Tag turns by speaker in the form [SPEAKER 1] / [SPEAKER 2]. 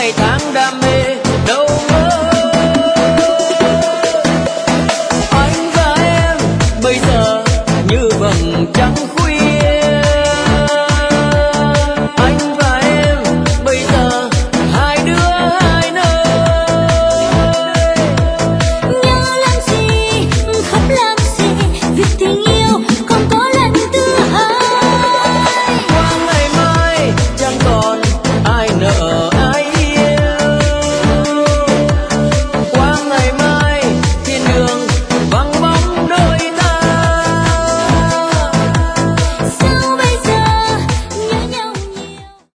[SPEAKER 1] ngày tháng đam mê đâu ngờ. Anh và em bây giờ như vầng trăng